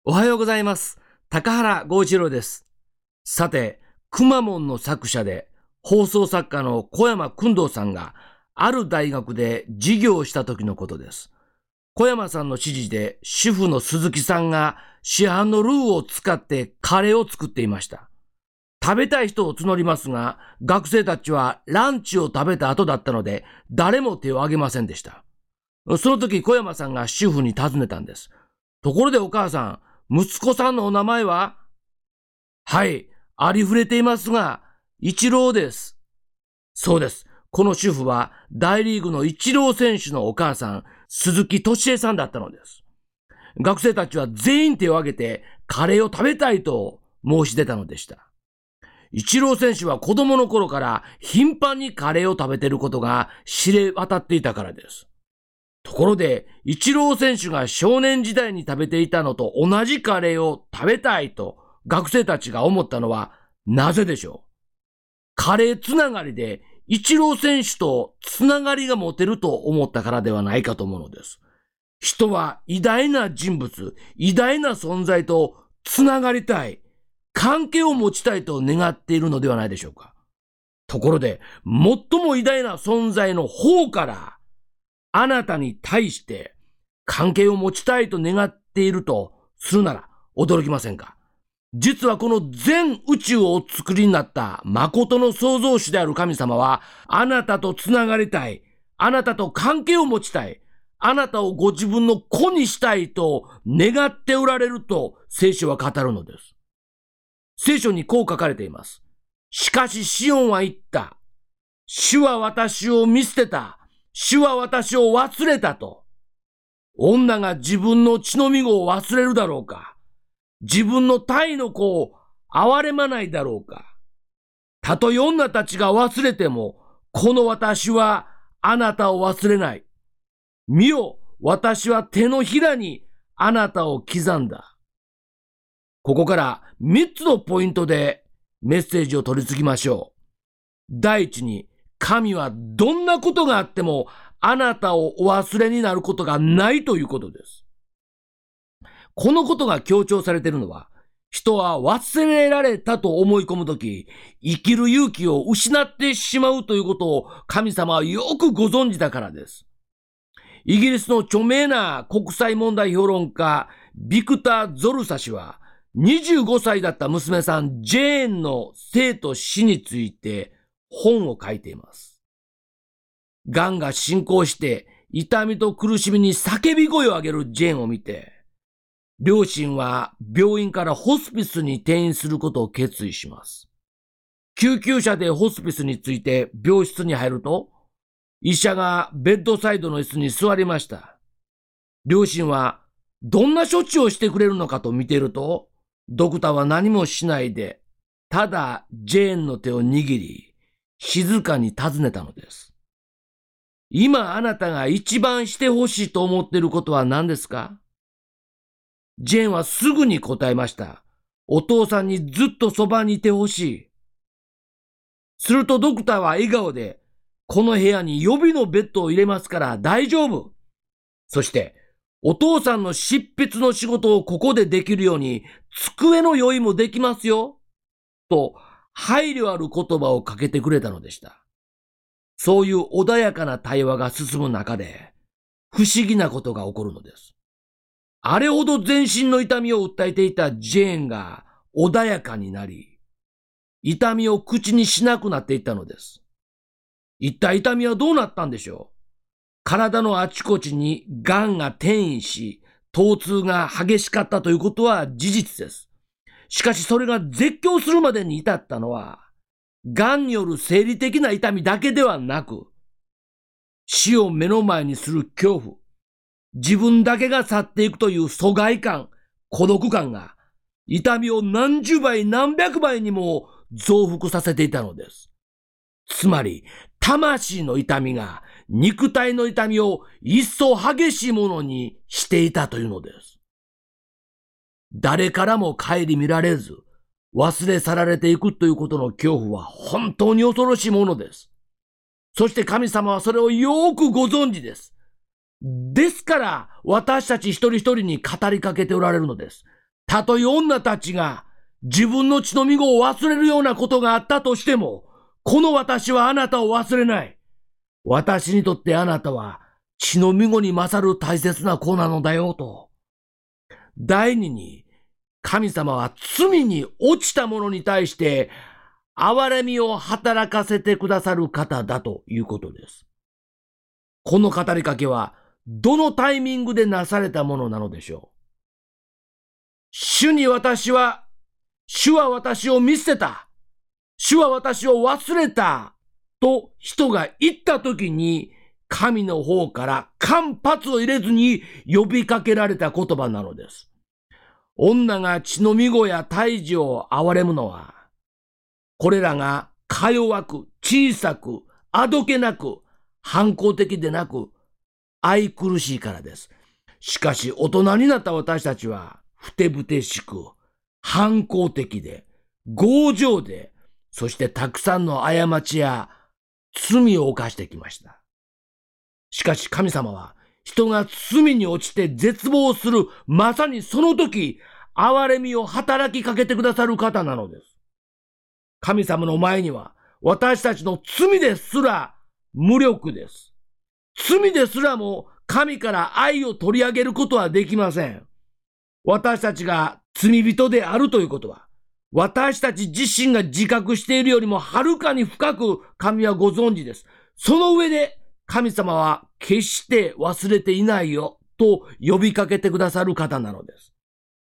おはようございます。高原剛一郎です。さて、くまモンの作者で放送作家の小山薫堂さんがある大学で授業をした時のことです。小山さんの指示で主婦の鈴木さんが市販のルーを使ってカレーを作っていました。食べたい人を募りますが、学生たちはランチを食べた後だったので誰も手を挙げませんでした。その時小山さんが主婦に尋ねたんです。ところでお母さん、息子さんのお名前は？はい、ありふれていますが、一郎です。そうです。この主婦は大リーグの一郎選手のお母さん、鈴木敏恵さんだったのです。学生たちは全員手を挙げてカレーを食べたいと申し出たのでした。一郎選手は子供の頃から頻繁にカレーを食べていることが知れ渡っていたからです。ところで、イチロー選手が少年時代に食べていたのと同じカレーを食べたいと学生たちが思ったのはなぜでしょう？カレーつながりでイチロー選手とつながりが持てると思ったからではないかと思うのです。人は偉大な人物、偉大な存在とつながりたい、関係を持ちたいと願っているのではないでしょうか。ところで、最も偉大な存在の方からあなたに対して関係を持ちたいと願っているとするなら驚きませんか？実はこの全宇宙をお作りになった誠の創造主である神様は、あなたとつながりたい、あなたと関係を持ちたい、あなたをご自分の子にしたいと願っておられると聖書は語るのです。聖書にこう書かれています。しかしシオンは言った。主は私を見捨てた。主は私を忘れたと。女が自分の血のみ子を忘れるだろうか。自分の胎の子を憐れまないだろうか。たとえ女たちが忘れても、この私はあなたを忘れない。見よ、私は手のひらにあなたを刻んだ。ここから3つのポイントでメッセージを取り次ぎましょう。第一に、神はどんなことがあってもあなたをお忘れになることがないということです。このことが強調されているのは、人は忘れられたと思い込むとき、生きる勇気を失ってしまうということを神様はよくご存知だからです。イギリスの著名な国際問題評論家、ビクター・ゾルサ氏は、25歳だった娘さんジェーンの生と死について本を書いています。癌が進行して痛みと苦しみに叫び声を上げるジェーンを見て、両親は病院からホスピスに転院することを決意します。救急車でホスピスに着いて病室に入ると、医者がベッドサイドの椅子に座りました。両親はどんな処置をしてくれるのかと見ていると、ドクターは何もしないで、ただジェーンの手を握り、静かに尋ねたのです。今あなたが一番してほしいと思っていることは何ですか？ジェーンはすぐに答えました。お父さんにずっとそばにいてほしい。するとドクターは笑顔で、この部屋に予備のベッドを入れますから大丈夫。そして、お父さんの執筆の仕事をここでできるように、机の用意もできますよ。と、配慮ある言葉をかけてくれたのでした。そういう穏やかな対話が進む中で、不思議なことが起こるのです。あれほど全身の痛みを訴えていたジェーンが穏やかになり、痛みを口にしなくなっていったのです。一体痛みはどうなったんでしょう？体のあちこちに癌が転移し、疼痛が激しかったということは事実です。しかしそれが絶叫するまでに至ったのは、癌による生理的な痛みだけではなく、死を目の前にする恐怖、自分だけが去っていくという疎外感、孤独感が、痛みを何十倍何百倍にも増幅させていたのです。つまり、魂の痛みが肉体の痛みを一層激しいものにしていたというのです。誰からも顧みられず、忘れ去られていくということの恐怖は本当に恐ろしいものです。そして神様はそれをよーくご存知です。ですから私たち一人一人に語りかけておられるのです。 たとえ女たちが自分の血のみ子を忘れるようなことがあったとしても、この私はあなたを忘れない。私にとってあなたは血のみ子に勝る大切な子なのだよと。第二に、神様は罪に落ちた者に対して憐れみを働かせてくださる方だということです。この語りかけはどのタイミングでなされたものなのでしょう。主は私を見捨てた。主は私を忘れた。と人が言ったときに、神の方から間髪を入れずに呼びかけられた言葉なのです。女が血のみ子や胎児を憐れむのは、これらがか弱く、小さく、あどけなく、反抗的でなく、愛苦しいからです。しかし大人になった私たちは、ふてぶてしく、反抗的で、強情で、そしてたくさんの過ちや罪を犯してきました。しかし神様は、人が罪に落ちて絶望する、まさにその時、憐れみを働きかけてくださる方なのです。神様の前には、私たちの罪ですら無力です。罪ですらも神から愛を取り上げることはできません。私たちが罪人であるということは、私たち自身が自覚しているよりもはるかに深く神はご存知です。その上で神様は決して忘れていないよと呼びかけてくださる方なのです。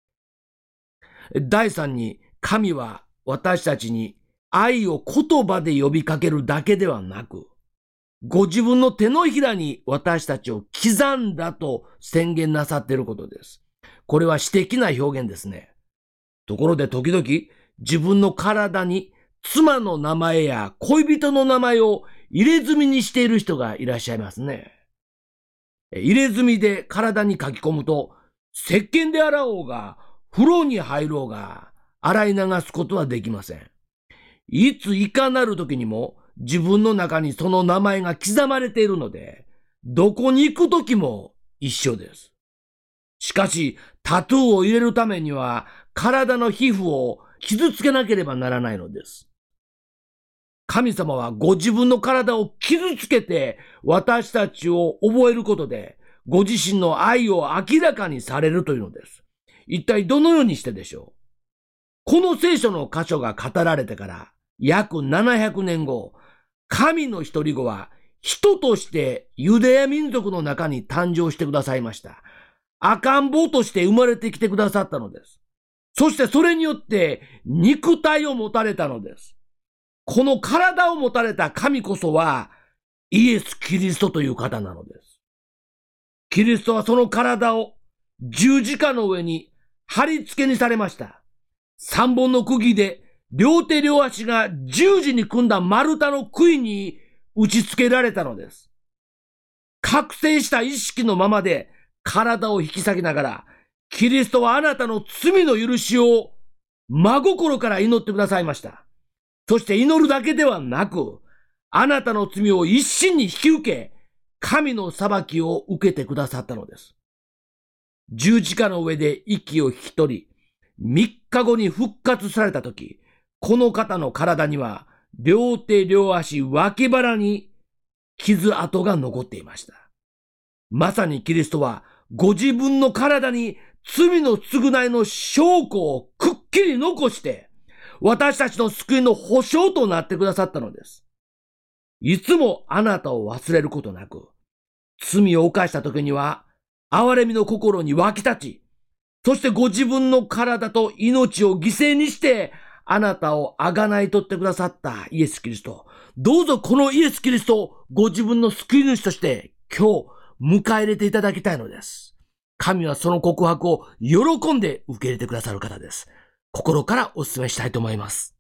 第三に、神は私たちに愛を言葉で呼びかけるだけではなく、ご自分の手のひらに私たちを刻んだと宣言なさっていることです。これは詩的な表現ですね。ところで時々自分の体に妻の名前や恋人の名前を入れ墨にしている人がいらっしゃいますね。入れ墨で体に書き込むと、石鹸で洗おうが、風呂に入ろうが、洗い流すことはできません。いついかなる時にも自分の中にその名前が刻まれているので、どこに行く時も一緒です。しかし、タトゥーを入れるためには、体の皮膚を傷つけなければならないのです。神様はご自分の体を傷つけて、私たちを覚えることで、ご自身の愛を明らかにされるというのです。一体どのようにしてでしょう。この聖書の箇所が語られてから約700年後、神の一人子は人としてユダヤ民族の中に誕生してくださいました。赤ん坊として生まれてきてくださったのです。そしてそれによって肉体を持たれたのです。この体を持たれた神こそはイエス・キリストという方なのです。キリストはその体を十字架の上に貼り付けにされました。三本の釘で両手両足が十字に組んだ丸太の杭に打ち付けられたのです。覚醒した意識のままで体を引き裂きながら、キリストはあなたの罪の許しを真心から祈ってくださいました。そして祈るだけではなく、あなたの罪を一身に引き受け、神の裁きを受けてくださったのです。十字架の上で息を引き取り、3日後に復活されたとき、この方の体には、両手両足脇腹に傷跡が残っていました。まさにキリストは、ご自分の体に罪の償いの証拠をくっきり残して、私たちの救いの保証となってくださったのです。いつもあなたを忘れることなく、罪を犯した時には、憐れみの心に湧き立ち、そしてご自分の体と命を犠牲にして、あなたを贖い取ってくださったイエス・キリスト。どうぞこのイエス・キリストをご自分の救い主として今日迎え入れていただきたいのです。神はその告白を喜んで受け入れてくださる方です。心からお勧めしたいと思います。